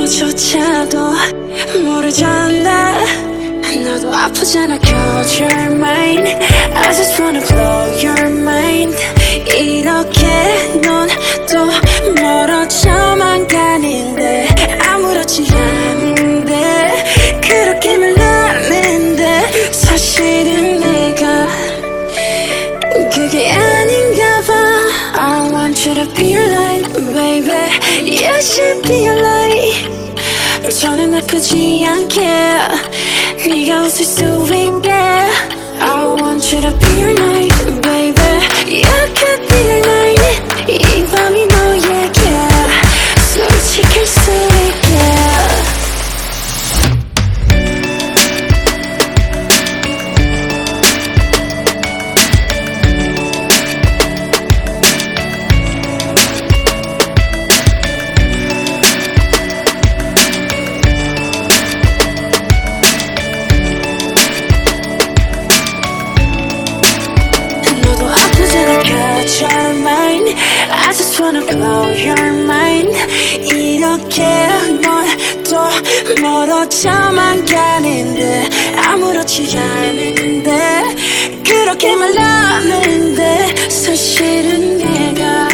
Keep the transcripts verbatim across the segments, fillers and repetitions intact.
아무조차도 모르잖아. 너도 아프잖아. Cause you're mine. I just wanna blow your mind. 이렇게 넌 또 멀어져만 가는데 아무렇지 않은데 그렇게 말하는데 사실은 내가 그게 아닌가 봐. I want you to be your light, baby. You should be your light. 저는 아프지 않게 네가 웃을 수 있게. I want you to be your light, baby. You could be your light. 이 밤이 너에게 솔직할 수 있게. You're mine. I just wanna blow your mind. 이렇게 넌 또 멀어져만 가는데 아무렇지 않은데 그렇게 말하는데 사실은 내가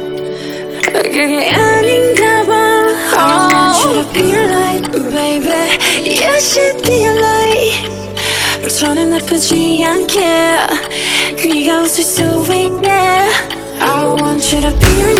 그게 아닌가 봐. I want you to be your light, baby. You should be your light. 저는 아프지 않게 네가 웃을 수 있게. I want you to be your